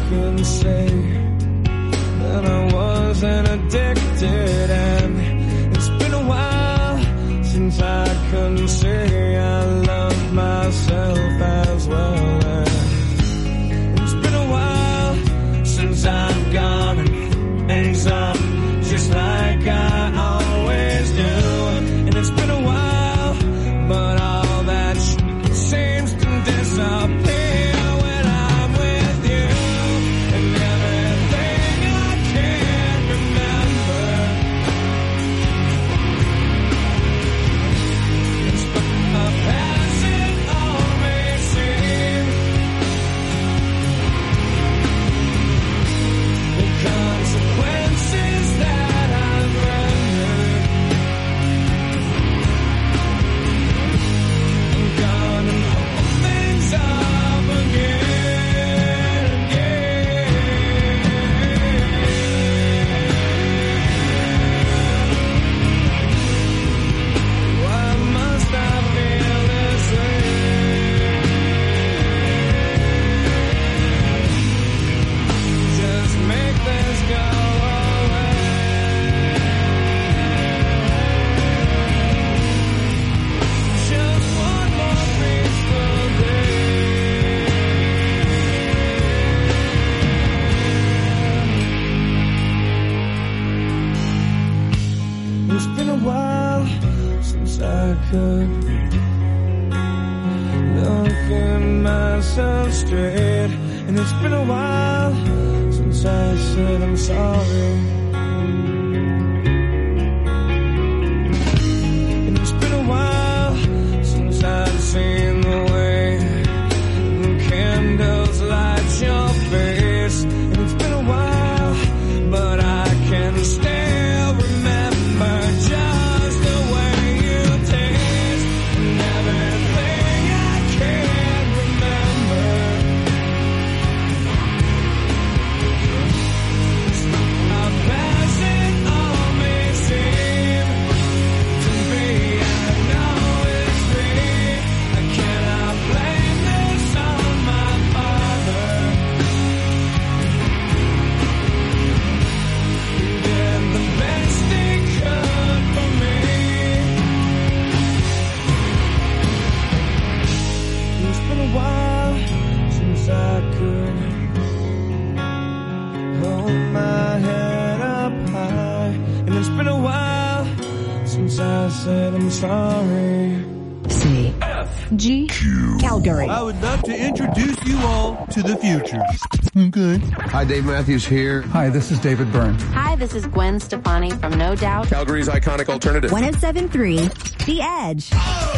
can say that I wasn't addicted, and it's been a while since I can say I love myself as well. And it's been a while since I've gone and ends up just like I always do. And it's been a while, but all that seems to disappear. Straight, and it's been a while since I said I'm sorry. And it's been a while since I've seen the way the candles light your face. And it's been a while, but I can still remember just the way you taste and everything I can't remember. I said I'm sorry. CFG Calgary. I would love to introduce you all to the future. Okay. Hi, Dave Matthews here. Hi, this is David Byrne. Hi, this is Gwen Stefani from No Doubt. Calgary's iconic alternative. 107.3 The Edge.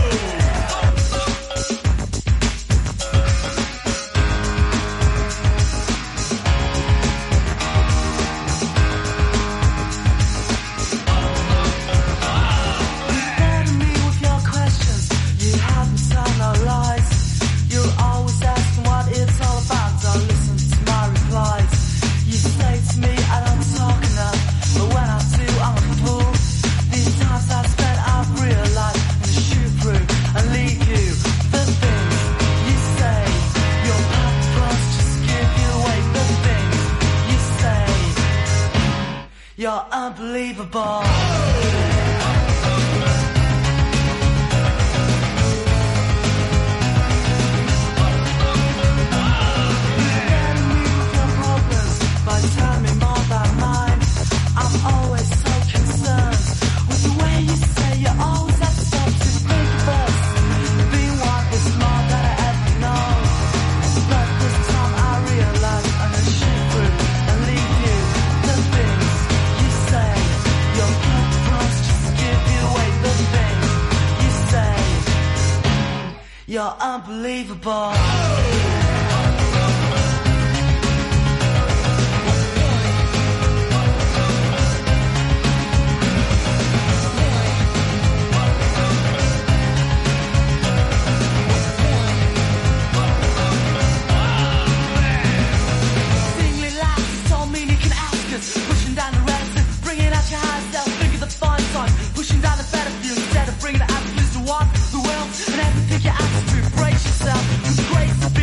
You're unbelievable. You're unbelievable. Bring the attitudes to walk the world and everything you ask to brace yourself. It's great to be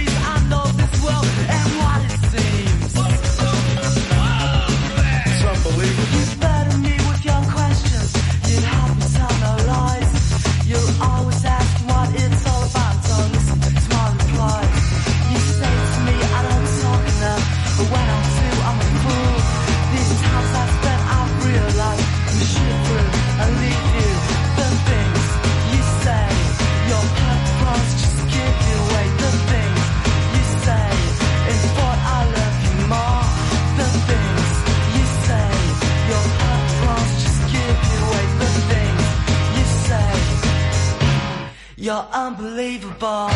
You're unbelievable.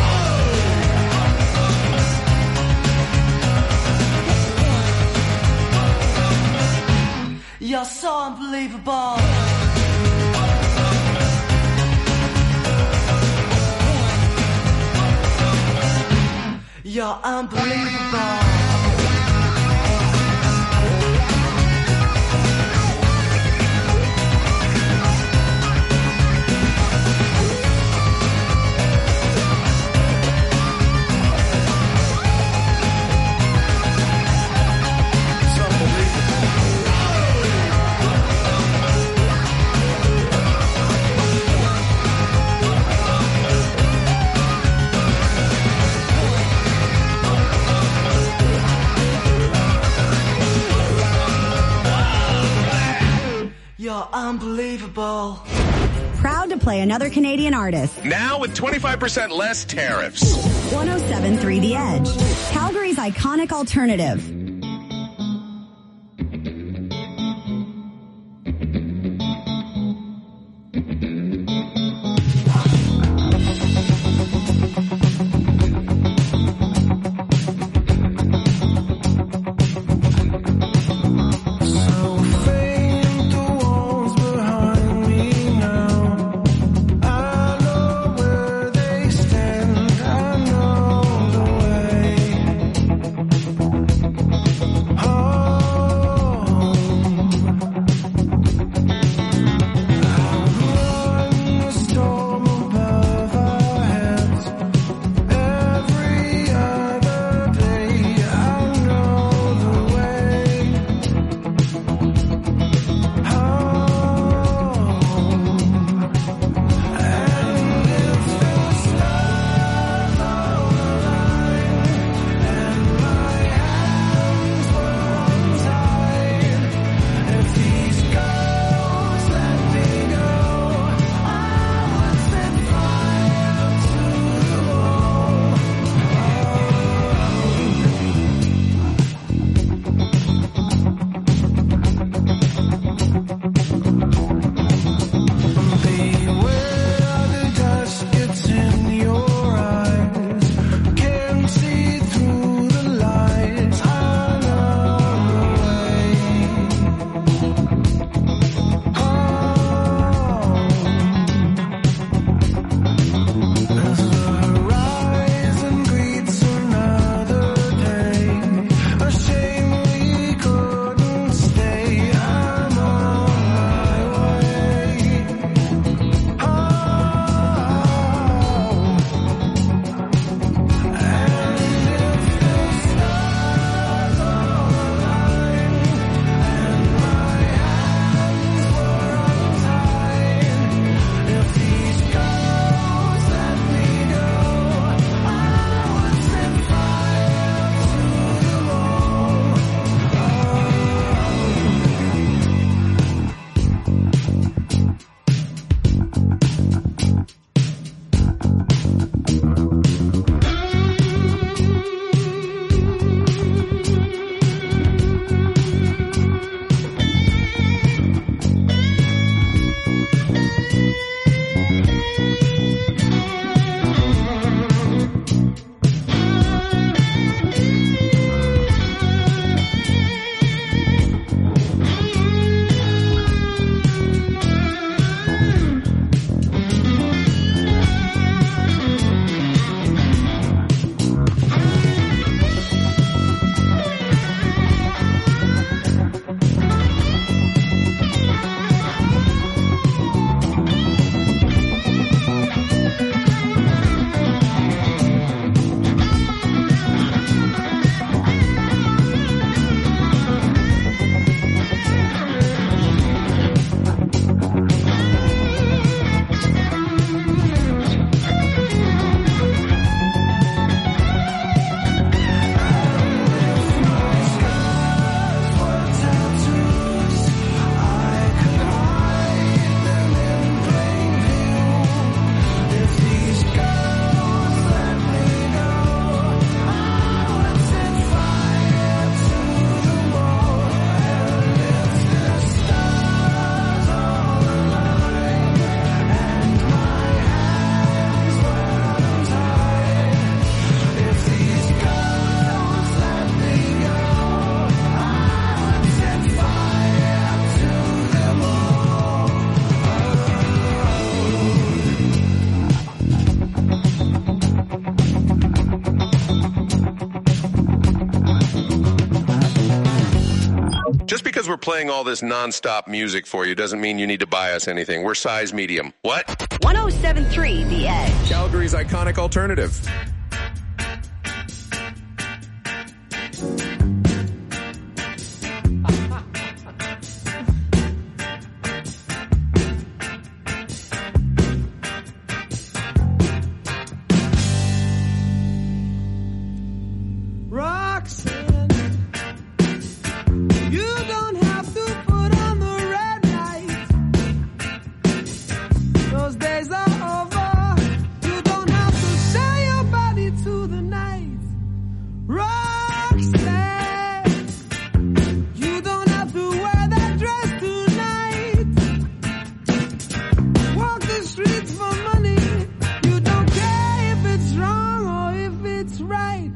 You're so unbelievable. You're unbelievable. You're unbelievable. Proud to play another Canadian artist. Now with 25% less tariffs. 107.3 The Edge. Calgary's iconic alternative. because we're playing all this nonstop music for you doesn't mean you need to buy us anything. We're size medium. What? 107.3 The Edge. Calgary's iconic alternative. Roxanne, you don't have to put on the red light. Those days are over. You don't have to sell your body to the night. Roxanne, you don't have to wear that dress tonight. Walk the streets for money. You don't care if it's wrong or if it's right.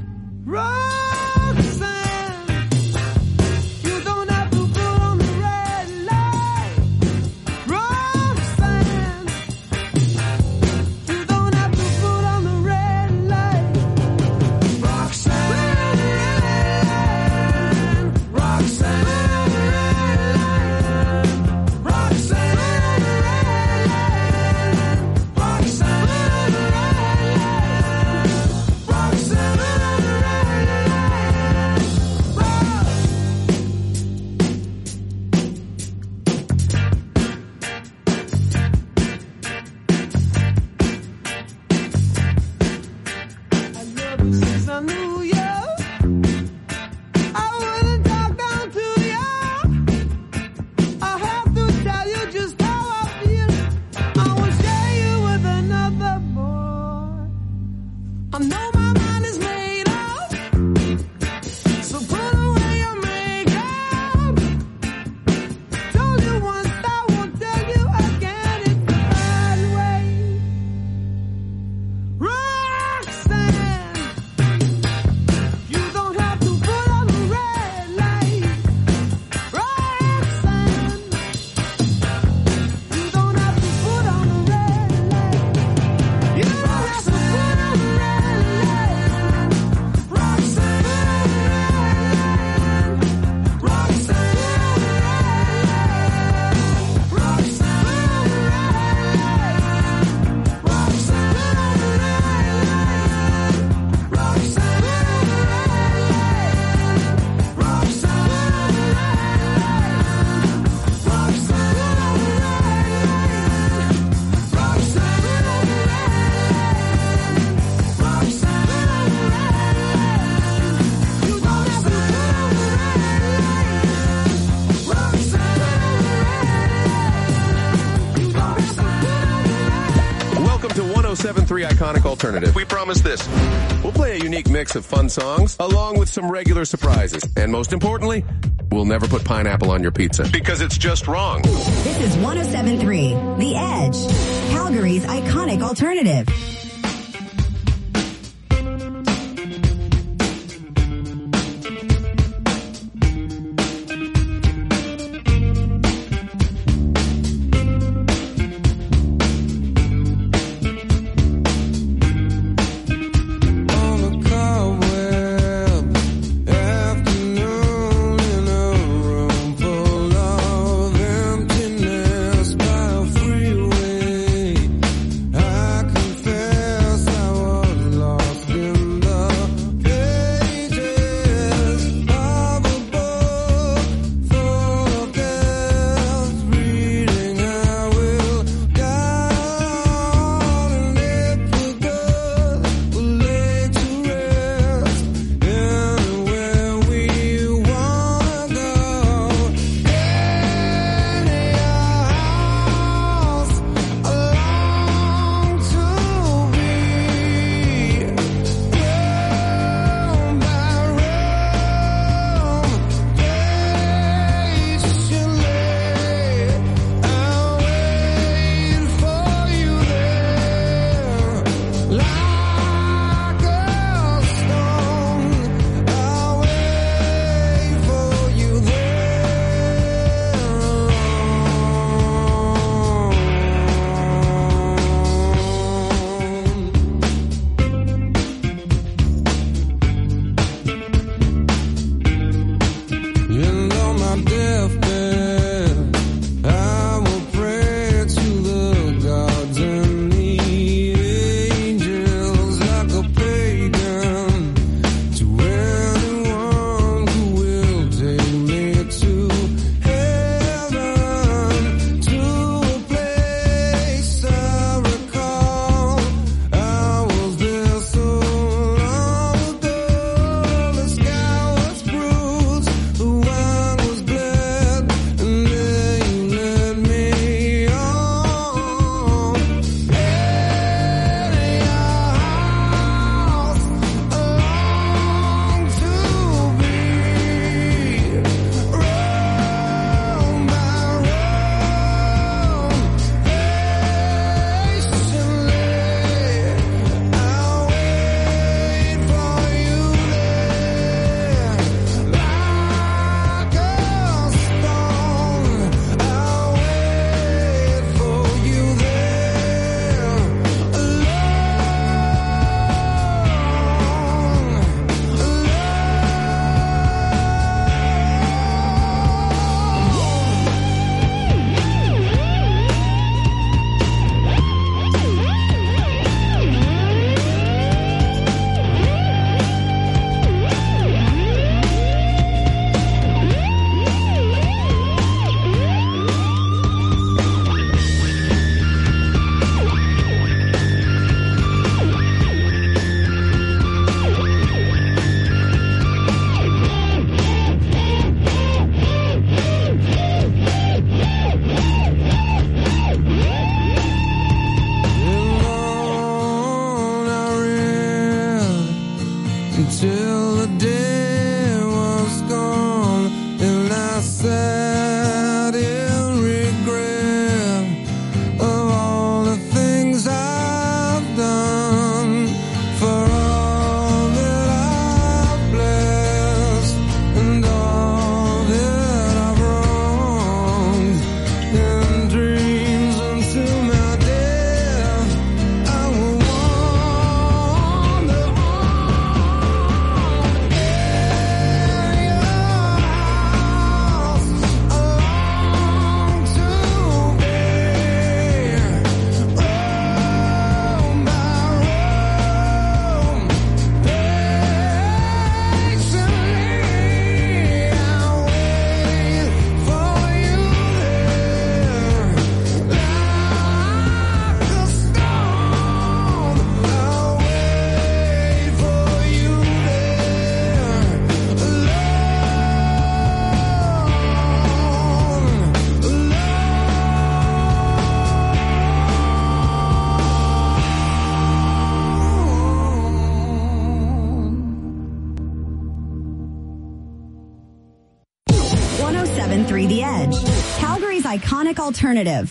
Roxanne, you don't have to put on the red light. Roxanne, you don't have to put on the red light. Roxanne, Roxanne, Roxanne, Roxanne, since I knew you, I wouldn't talk down to you. I have to tell you just how I feel. I won't share you with another boy. I know my mind is made up, so put away your makeup. Told you once, I won't tell you again. It's the bad way. Roxanne, you don't have to put on the red light. Roxanne, you don't have to put on the red light. You don't have to put on the red light. Roxanne, Roxanne, Welcome to 107.3 Iconic Alternative. We promise this. We'll play a unique mix of fun songs along with some regular surprises. And most importantly, we'll never put pineapple on your pizza because it's just wrong. This is 107.3 The Edge. Calgary's iconic alternative. On a cobweb afternoon in a room full of emptiness by a freeway, I confess till the day was gone, and I sat in regret of all the things I've done, for all that I've blessed and all that I've wronged, and dreams until my death I will wander on. The Edge, Calgary's iconic alternative.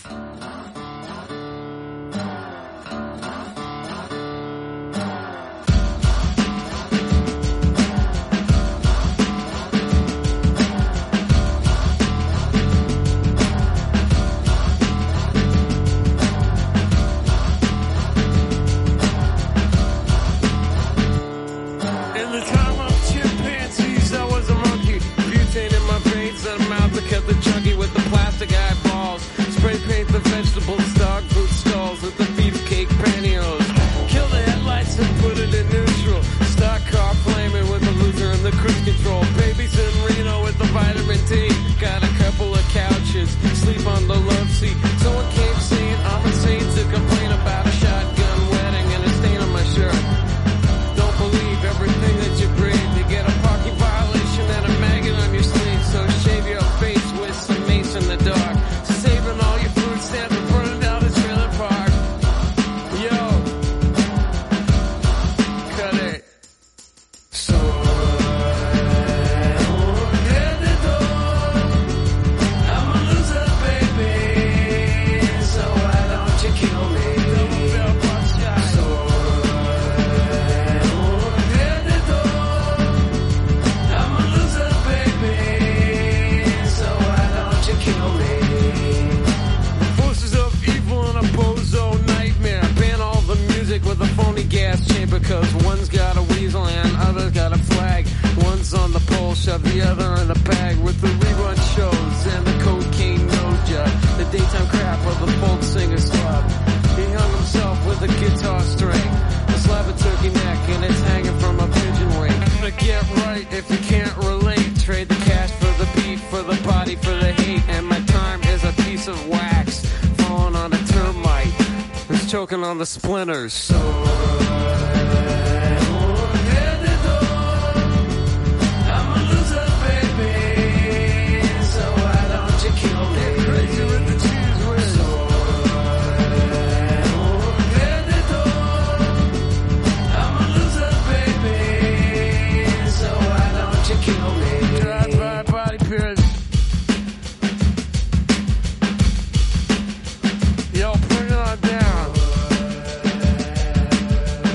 In the time of chimpanzees, I was a monkey. Butane in my veins and a mouth to cut the chunky with the plastic eyeballs. Spray paint the vegetables, dog food stalls with the beefcake pantyhose. Kill the headlights and put it in neutral. Stock car flaming with the loser and the cruise control. Babies in Reno with the vitamin D. Got a couple of couches, sleep on the love seat. Someone came saying I'm insane to complain about a shotgun wedding and a stain on my shirt. Don't believe everything that you breathe. You get a parking violation and a maggot on your sleeve. So shave your face with some mace in the dark. Saving all your food stamps and burning down the trailer park. Yo, cut it. So I'm a loser, baby. So why don't you kill me? So I'm a loser, baby. So why don't you kill me? Forces of evil and a bozo nightmare. Ban all the music with a phony gas chamber, cause one's got a weasel and other's got a flag. One's on the pole, shove the other in a bag with the rerun shows and the cocaine noja. The daytime crap of the folk singer's club. He hung himself with a guitar string, a slab of turkey neck, and it's hanging from a pigeon wing. But get right if you can't relate. Trade the cash for the beat, for the body, for the hate. And my time is a piece of wax falling on a termite who's choking on the splinters. So I'm a loser, baby. So why don't you kill me? Crazy with the cheese whiz. I'm a loser, baby. So why don't you kill me? Drive-by body pierce. Yo, bring it on down.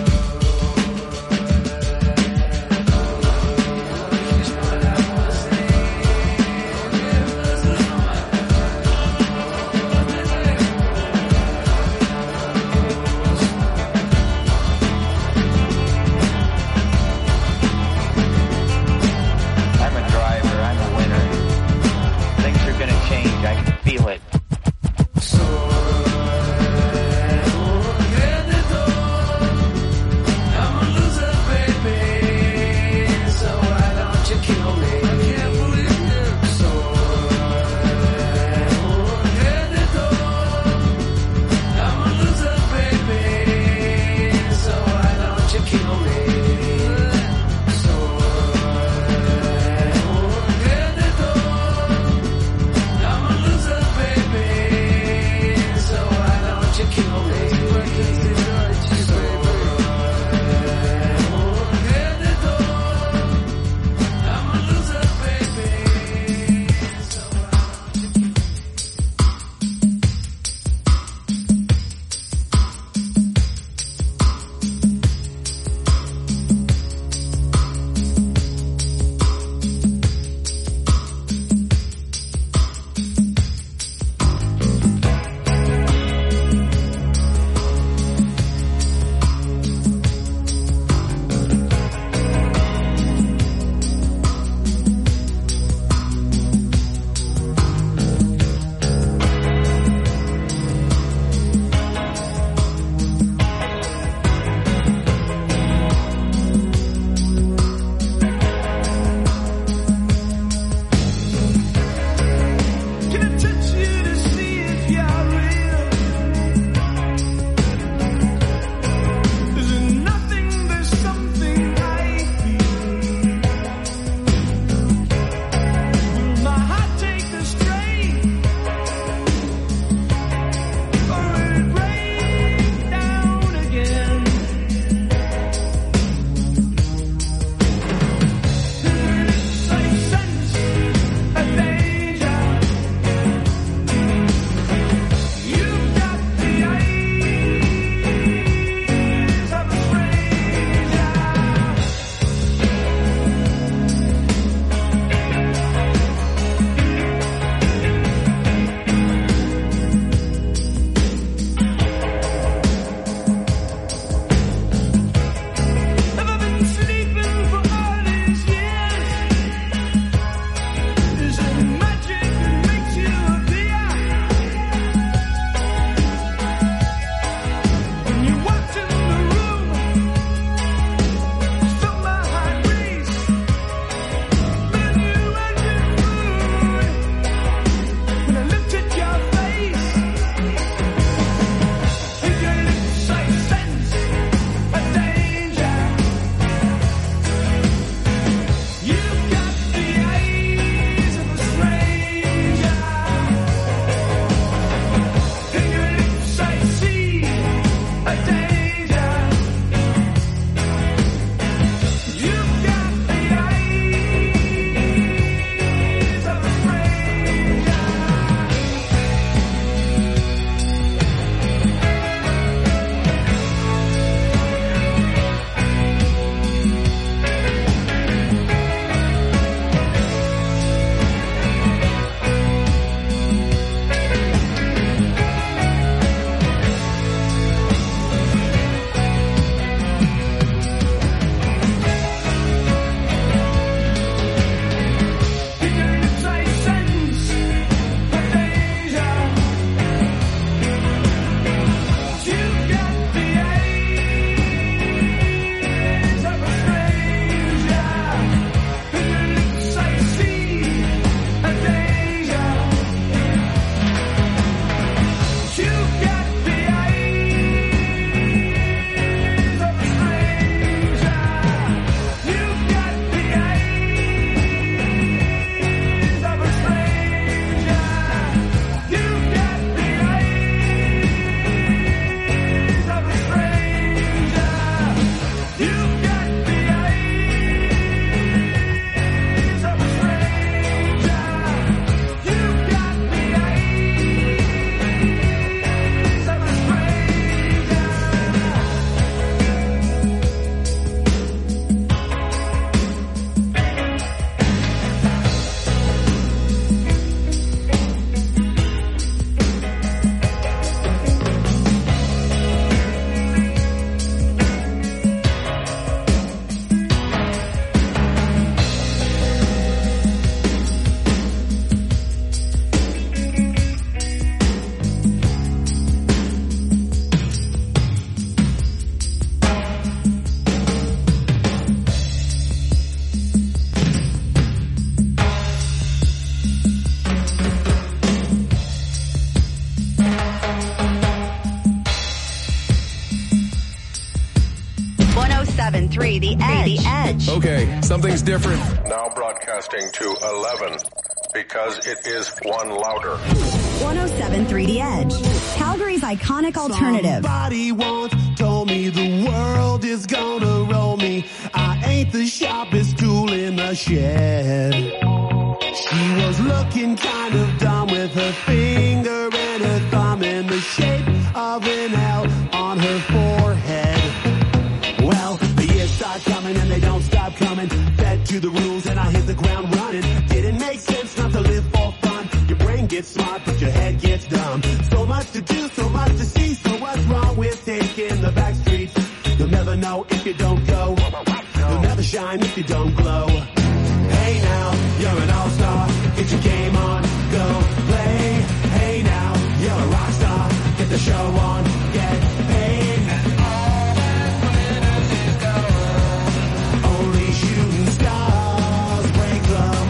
Edge. Okay, something's different. Now broadcasting to 11 because it is one louder. 107.3 The Edge. Calgary's iconic alternative. Somebody once told me the world is gonna roll me. I ain't the sharpest tool in the shed. She was looking kind of dumb with her finger and her thumb in the shape of an L on her forehead. Well, the years start coming and they don't stop coming. Fed to the rules and I hit the ground running. Didn't make sense not to live for fun. Your brain gets smart but your head gets dumb. So much to do, so much to see. So what's wrong with taking the back streets? You'll never know if you don't go. You'll never shine if you don't glow. Hey now, you're an all-star. Get your game on, go play. Hey now, you're a rock star. Get the show on, get paid. And all that glitters is gold. Only shooting stars break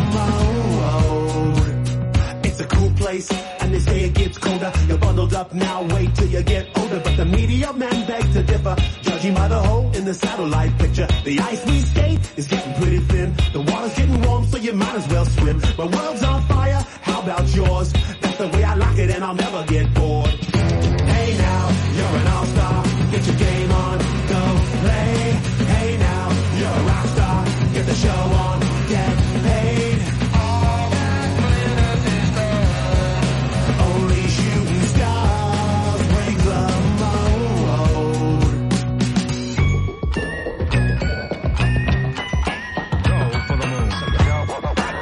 the mold. It's a cool place, and they say it gets colder. You're bundled up now, wait till you get older. But the media men beg to differ, judging by the hole in the satellite picture. The ice we skate is getting pretty thin. The water's getting warm, so you might as well swim. My world's on fire, how about yours? That's the way I like it, and I'll never get bored. Hey now, you're an all-star. Get your game on, go play. Hey now, you're a rock star. Get the show on, get paid. All that glitters is gold. Only shooting stars break the mold. Go for the moon. Go for the moon.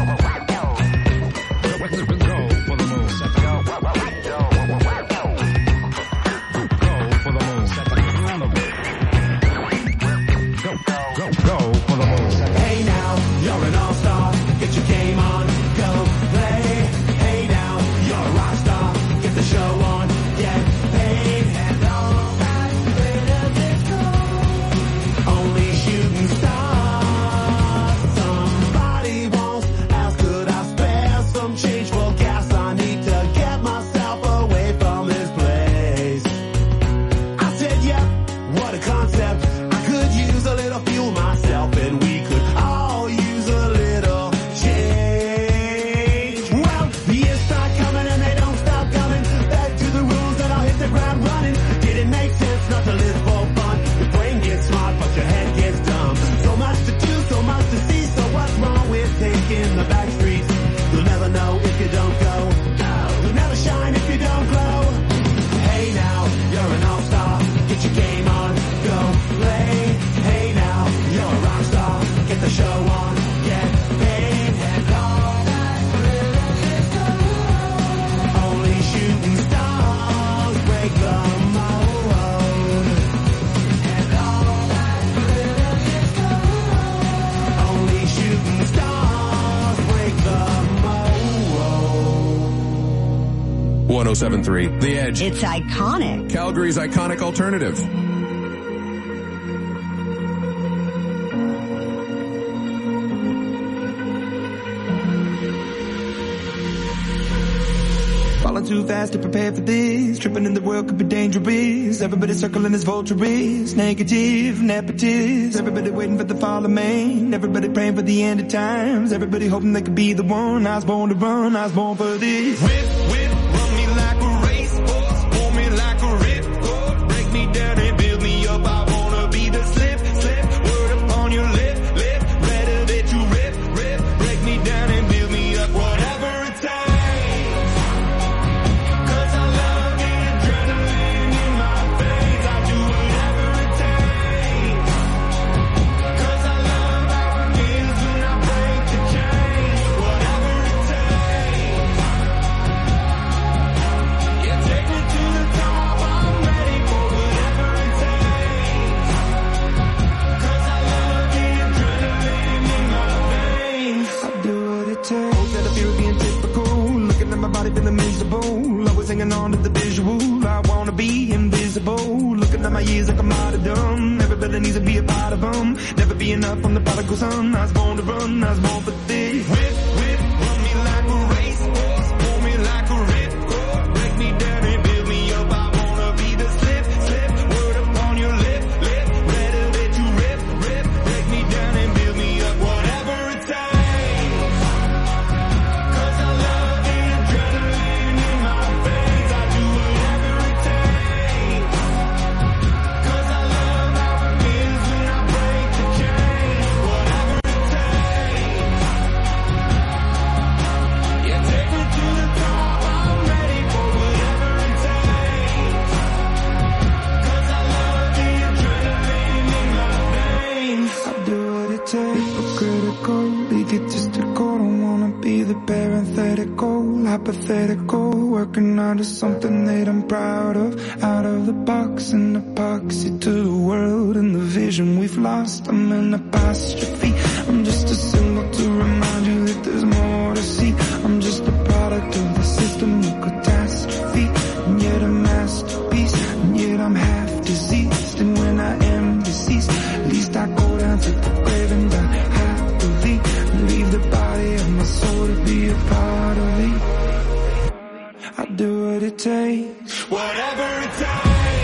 Hey now, you're an all-star. Get your game on, go play. Hey now, you're a rock star. Get the show on, get paid. And all that glitters is gold. Only shooting stars. Somebody once asked, could I spare some change for gas? I need to get myself away from this place. I said, yeah, what a concept. I could use a little fuel myself, and we could all use a little change. Well, the years start coming and they don't stop coming. Back to the rules and I'll hit the ground running. Didn't make sense not to live for fun. Your brain gets smart but your head gets dumb. So much to do, so much to see. So what's wrong with taking the back streets? You'll never know if you don't go. You'll never shine if you don't glow. Hey now, you're an all-star. Get your game on, go play. Hey now, you're a rock star. Get the show on, get paid. And all that glitters is gold. Only shooting stars break the mold. And all that glitters is gold. Only shooting stars break the mold. 107.3 The Edge. It's iconic. Calgary's iconic alternative. Falling too fast to prepare for this. Tripping in the world could be dangerous. Everybody circling as vultures. Negative, nepotist. Everybody waiting for the fall of man. Everybody praying for the end of times. Everybody hoping they could be the one. I was born to run, I was born for this. Whip, whip, run me like a racehorse. Pull me like a ripcord. Break me down and build me up. I wanna be the slip, slip. Word upon your lip, lip. Better that you rip, rip. Break me down and build me up. Whatever it takes. Feeling miserable, always hanging on to the visual. I wanna be invisible, looking at my years like I'm out of dumb. Everybody needs to be a part of them. Never be enough from the prodigal son. I was born to run, I was born for this. Whip, whip, run me like a racehorse. Pull me like a ripcord. Break me down and build me up. I wanna be the slip, slip. Word upon your lip, lip. Better that you rip, rip. Break me down and egotistical. Don't wanna be the parenthetical, hypothetical, working out of something that I'm proud of. Out of the box, an epoxy to the world and the vision we've lost. I'm an apostrophe. I'm just a symbol to remind you that there's more to see. I'm just a product of the system of catastrophe, and yet a masterpiece, and yet I'm half diseased. And when I am deceased, at least I go down to the grave and die happily, and leave the body of my soul to be a part of it. I'll do what it takes, whatever it takes.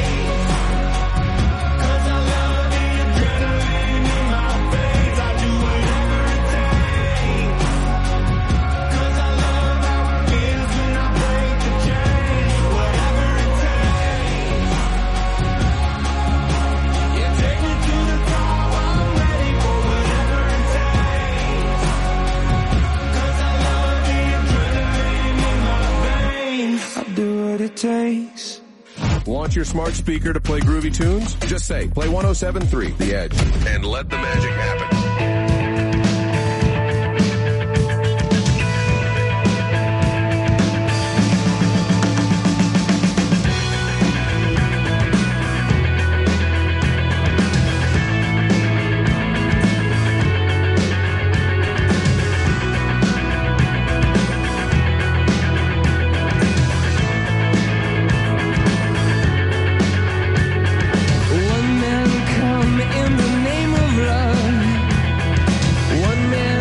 Takes. Want your smart speaker to play groovy tunes? Just say, play 107.3, The Edge, and let the magic happen. In the name of love, one man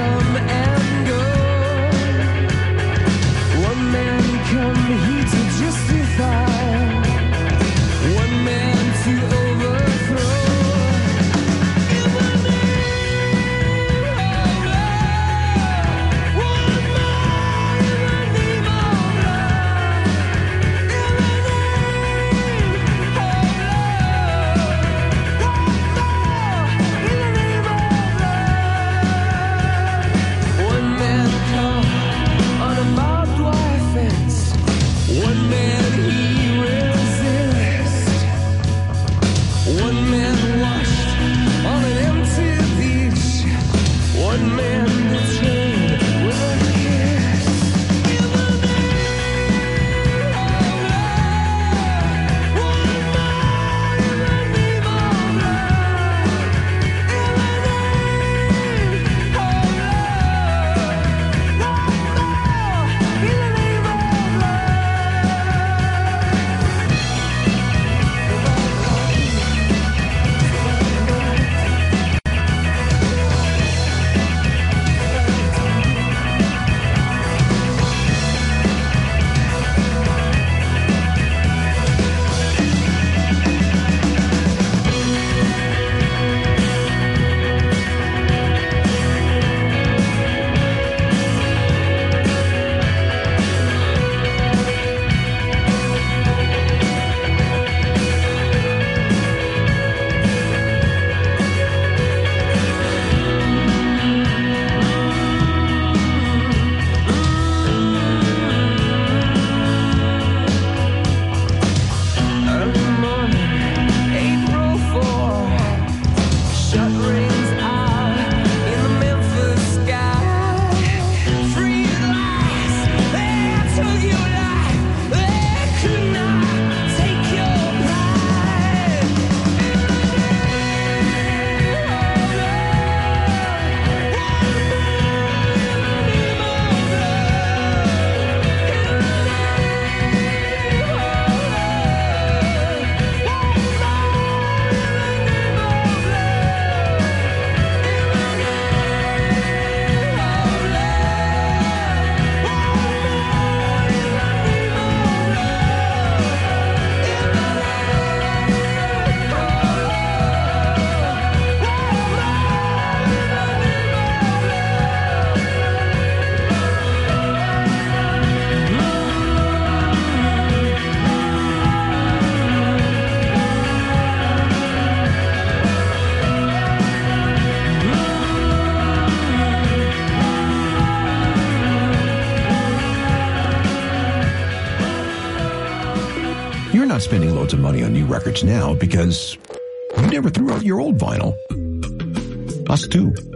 not spending loads of money on new records now because you never threw out your old vinyl. Us too.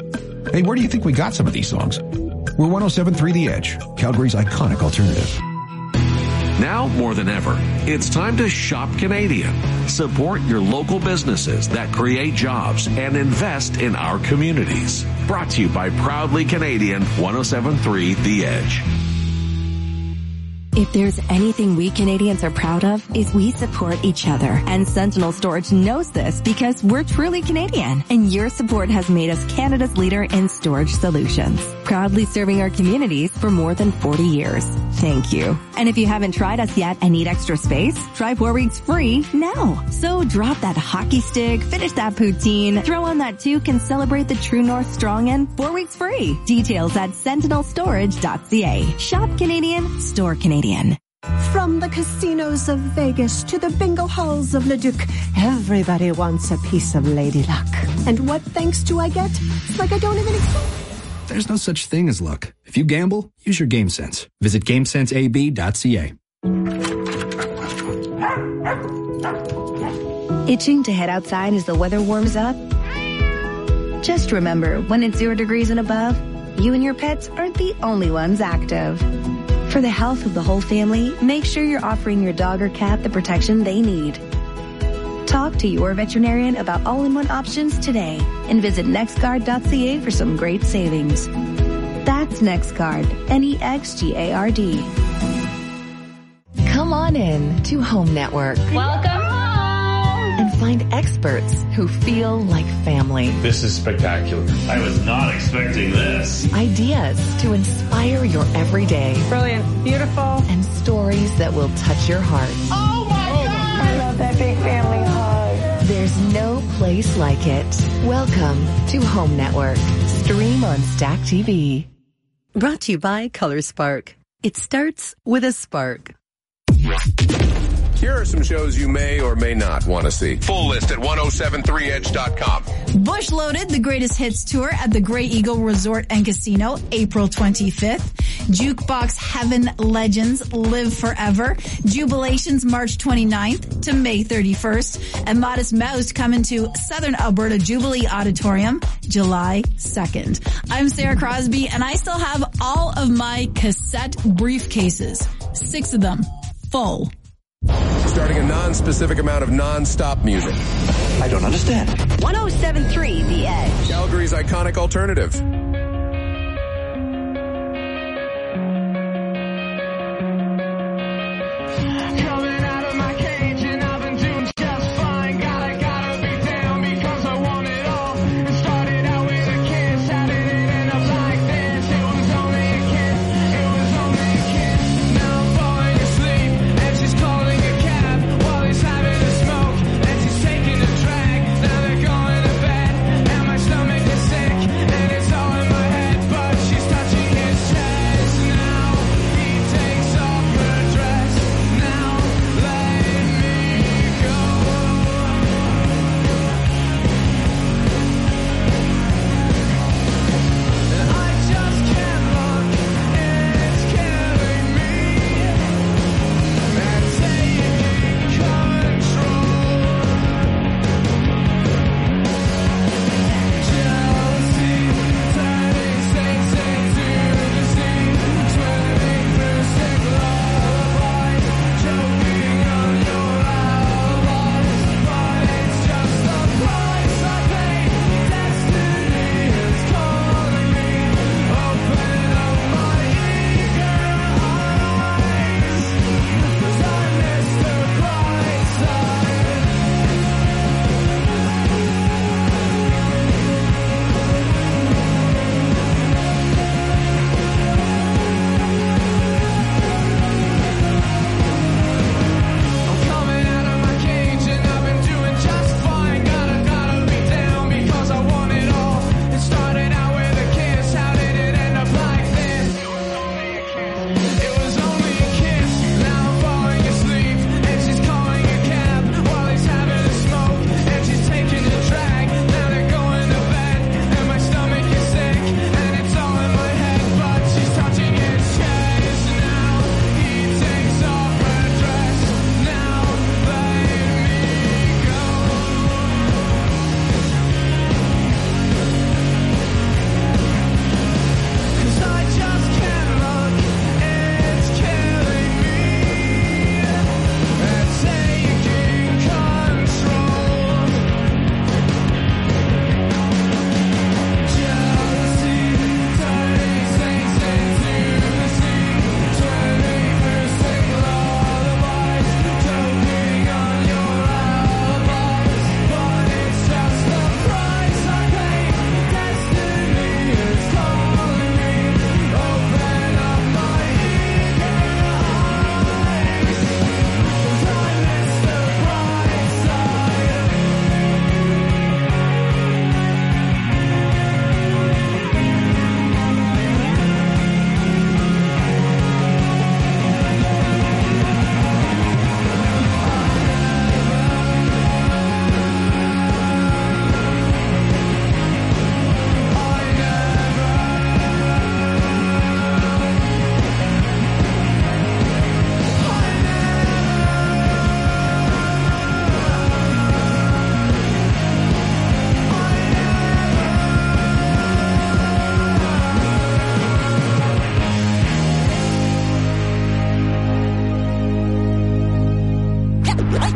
Hey, where do you think we got some of these songs? We're 107.3 The Edge, Calgary's iconic alternative. Now more than ever, it's time to shop Canadian. Support your local businesses that create jobs and invest in our communities. Brought to you by Proudly Canadian 107.3 The Edge. If there's anything we Canadians are proud of, is we support each other. And Sentinel Storage knows this because we're truly Canadian. And your support has made us Canada's leader in storage solutions. Proudly serving our communities for more than 40 years. Thank you. And if you haven't tried us yet and need extra space, try 4 weeks free now. So drop that hockey stick, finish that poutine, throw on that toque and celebrate the True North Strong and 4 weeks free. Details at sentinelstorage.ca. Shop Canadian, store Canadian. From the casinos of Vegas to the bingo halls of Leduc, everybody wants a piece of Lady Luck. And what thanks do I get? It's like I don't even exist. There's no such thing as luck. If you gamble, use your game sense. Visit GameSenseAB.ca. Itching to head outside as the weather warms up? Just remember, when it's 0 degrees and above, you and your pets aren't the only ones active. For the health of the whole family, make sure you're offering your dog or cat the protection they need. Talk to your veterinarian about all-in-one options today and visit nextguard.ca for some great savings. That's NextGuard, NEXGARD. Come on in to Home Network. Welcome home! And find experts who feel like family. This is spectacular. I was not expecting this. Ideas to inspire your everyday. Brilliant. Beautiful. And stories that will touch your heart. Oh my God! I love that big family hug. There's no place like it. Welcome to Home Network. Stream on Stack TV. Brought to you by Color Spark. It starts with a spark. Here are some shows you may or may not want to see. Full list at 1073edge.com. Bush Loaded, the Greatest Hits Tour at the Grey Eagle Resort and Casino, April 25th. Jukebox Heaven Legends Live Forever. Jubilations, March 29th to May 31st. And Modest Mouse coming to Southern Alberta Jubilee Auditorium, July 2nd. I'm Sarah Crosby, and I still have all of my cassette briefcases. 6 of them. Full. Starting a non-specific amount of non-stop music. I don't understand. 107.3 The Edge. Calgary's iconic alternative. Coming out of my cage and I've been doing just fine. Gotta be down because I want it all. It started out with a kiss. How did it end up like this? It was only a kiss. It was only a kiss. Now I'm falling asleep and she's calling a cab while he's having a smoke and she's taking a drag. Now they're going to bed and my stomach is sick and it's all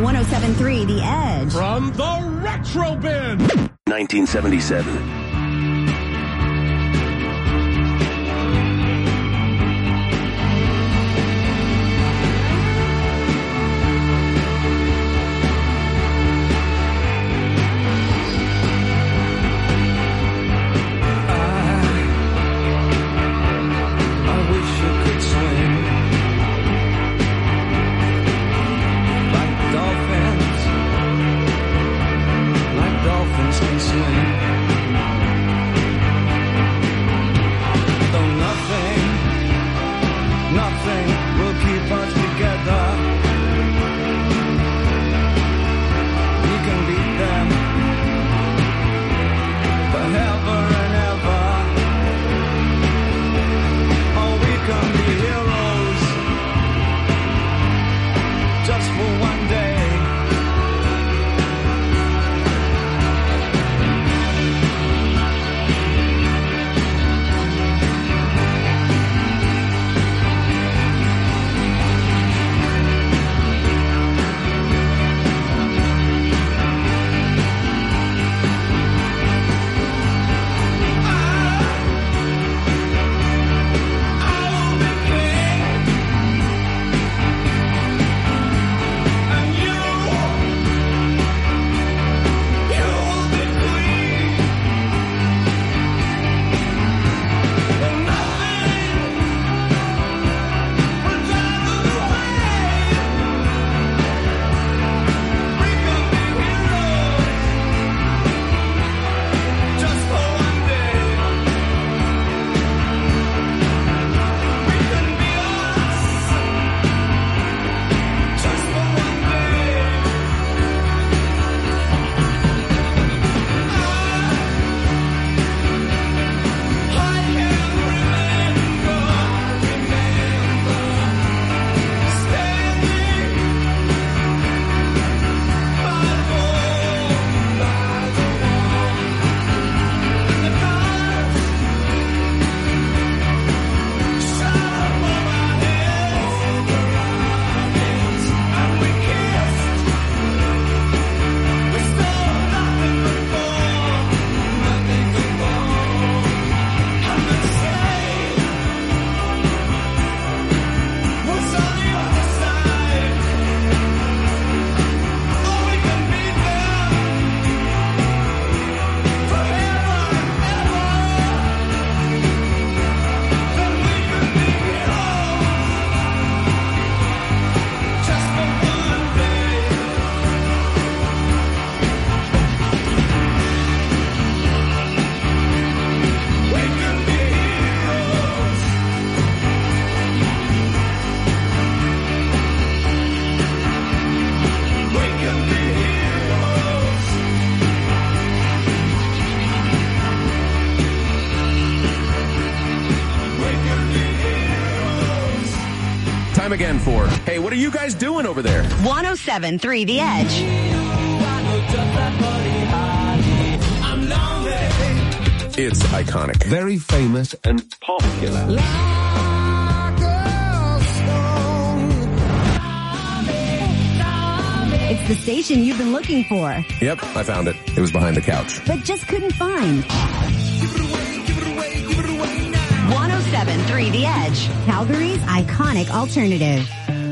107.3 The Edge. From the Retro Bin. 1977. Again for, hey, what are you guys doing over there? 107.3 The Edge. It's iconic. Very famous and popular. It's the station you've been looking for. Yep, I found it. It was behind the couch. But just couldn't find. 107.3 The Edge. Calgary's iconic alternative.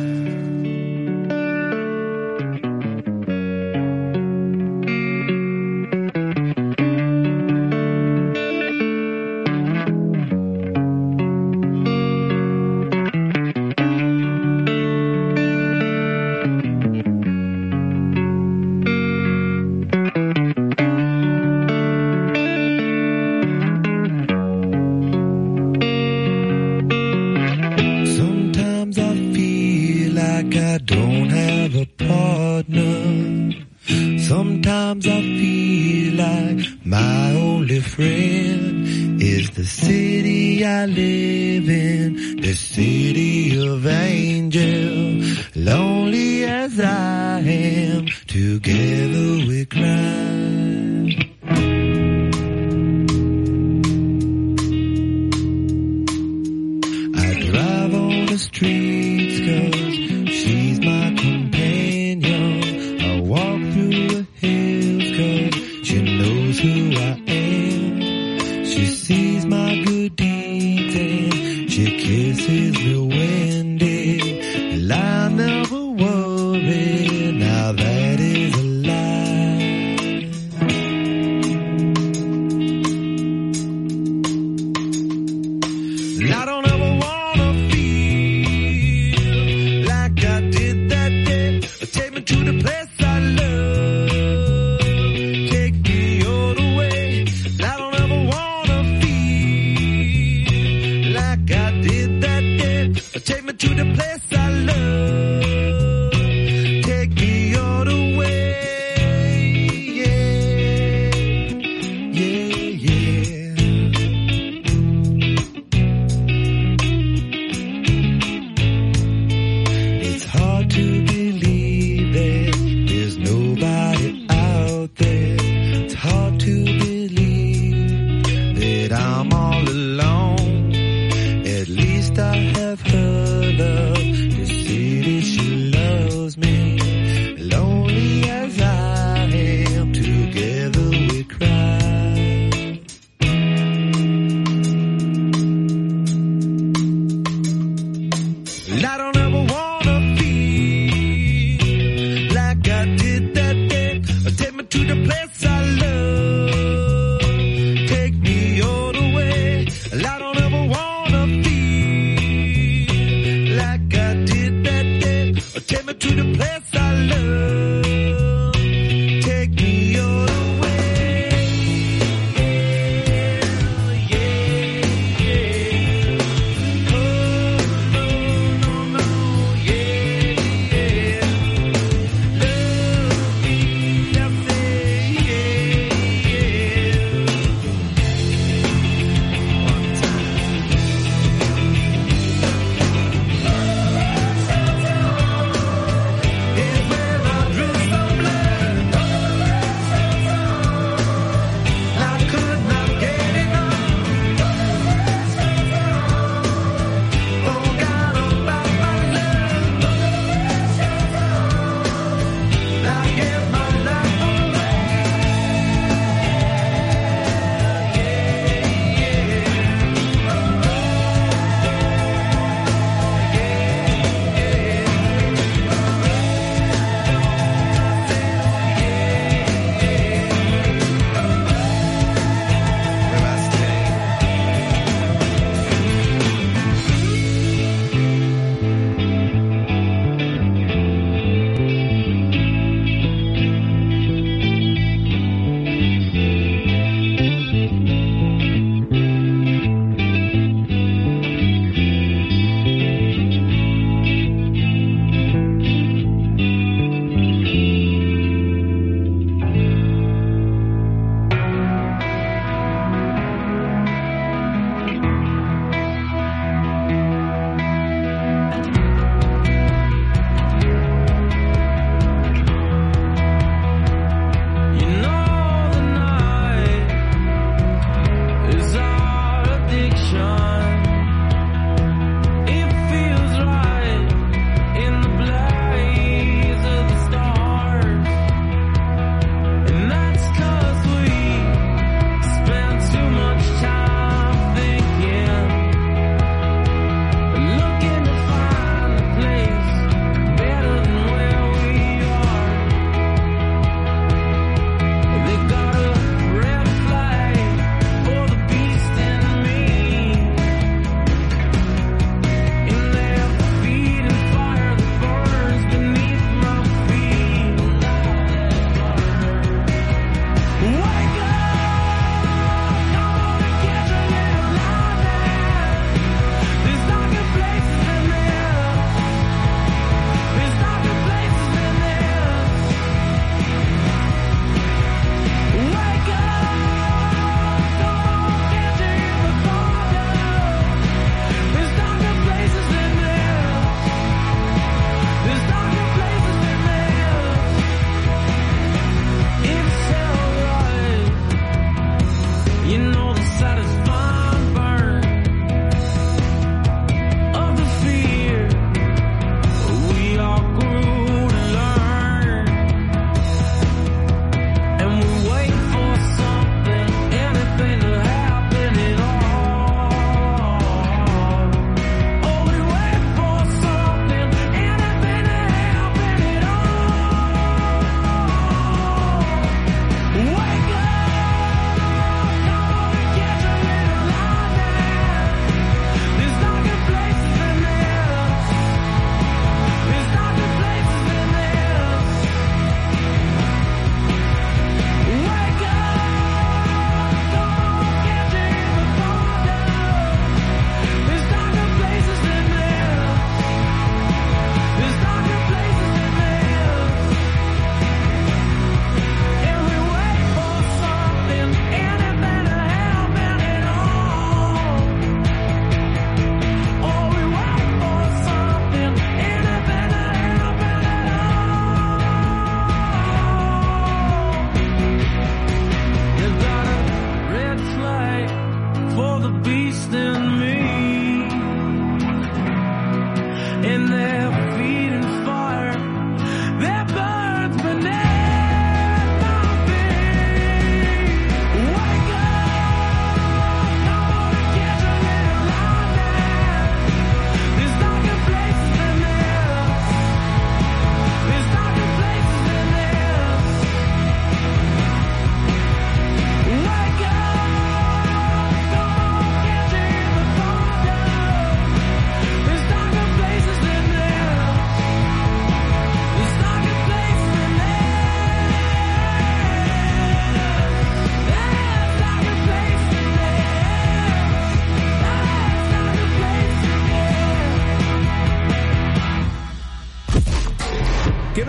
Sometimes I feel like my only friend is the city I live in, the city of angels. Lonely as I am, together we cry. I drive on the streets 'cause she's my companion. I don't ever wanna feel like I did that day. Take me to the place I love. Take me all the way. I don't ever wanna feel like I did that day. Take me to the place I love. Take me all the way. Yeah, yeah, yeah.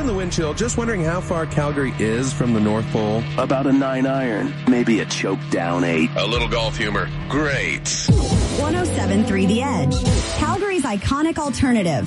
Given the wind chill, just wondering how far Calgary is from the North Pole. About a 9-iron, maybe a choked down 8. A little golf humor. Great. 107.3 The Edge, Calgary's iconic alternative.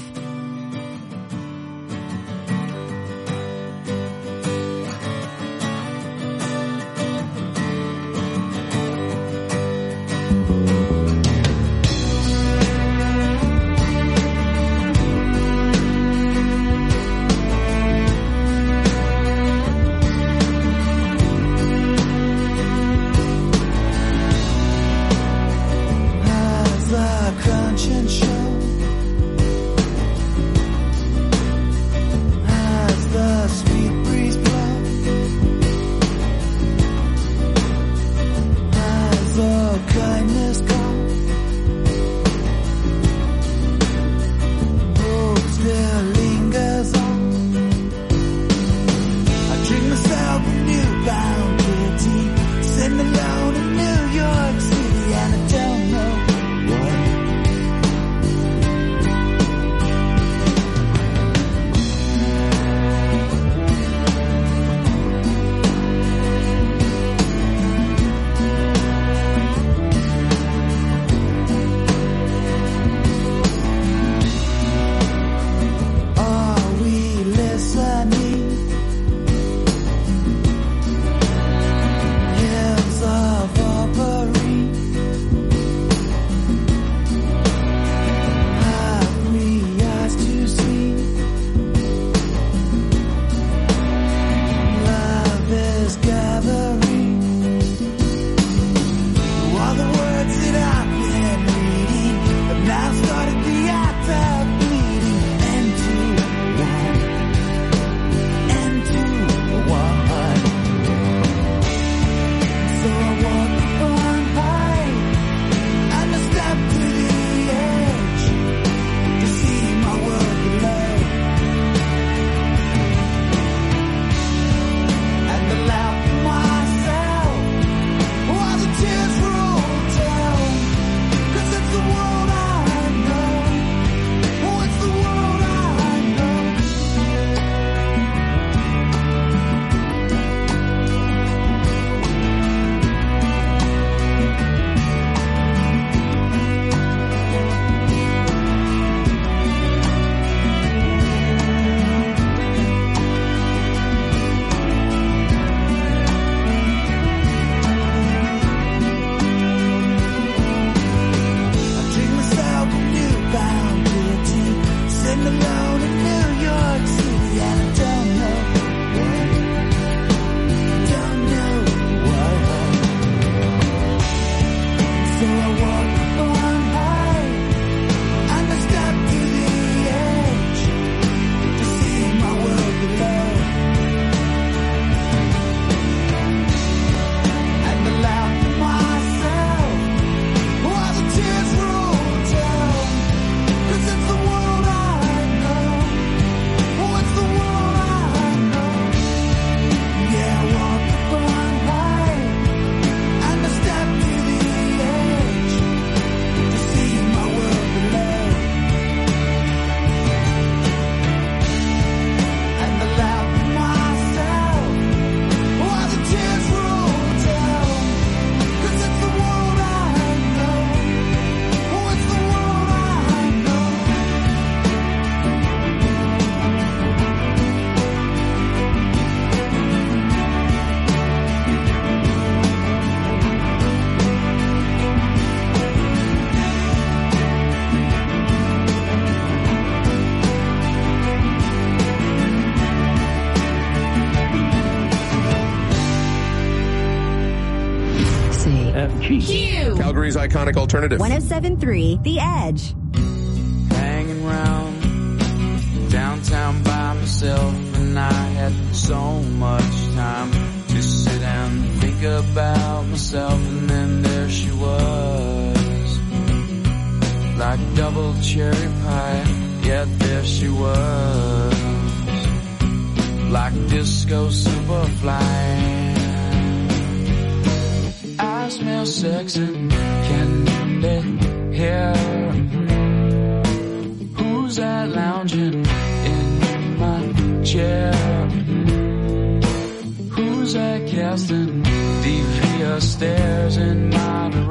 Q. Calgary's iconic alternative. 107.3 The Edge. Hanging round downtown by myself, and I had so much time to sit and think about myself, and then there she was, like double cherry pie. Yeah, there she was, like disco superfly. I smell sex and candy here. Who's that lounging in my chair? casting deep via stairs in my